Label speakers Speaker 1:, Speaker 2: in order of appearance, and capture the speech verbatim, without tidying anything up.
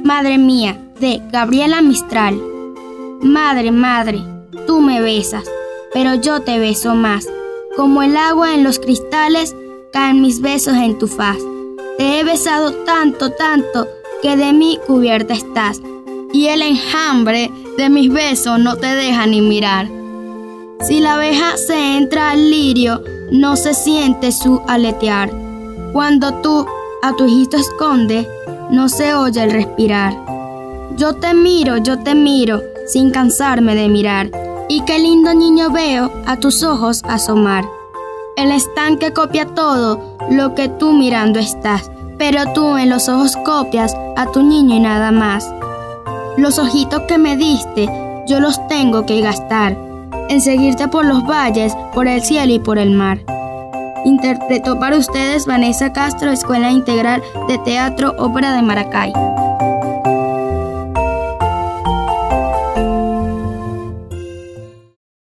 Speaker 1: Madre mía, de Gabriela Mistral. Madre, madre, tú me besas, pero yo te beso más. Como el agua en los cristales, caen mis besos en tu faz. Te he besado tanto, tanto, que de mí cubierta estás. Y el enjambre de mis besos no te deja ni mirar. Si la abeja se entra al lirio, no se siente su aletear. Cuando tú a tu hijito escondes, no se oye el respirar. Yo te miro, yo te miro, sin cansarme de mirar. Y qué lindo niño veo a tus ojos asomar. El estanque copia todo lo que tú mirando estás, pero tú en los ojos copias a tu niño y nada más. Los ojitos que me diste, yo los tengo que gastar en seguirte por los valles, por el cielo y por el mar. Interpretó para ustedes Vanessa Castro, Escuela Integral de Teatro Ópera de Maracay.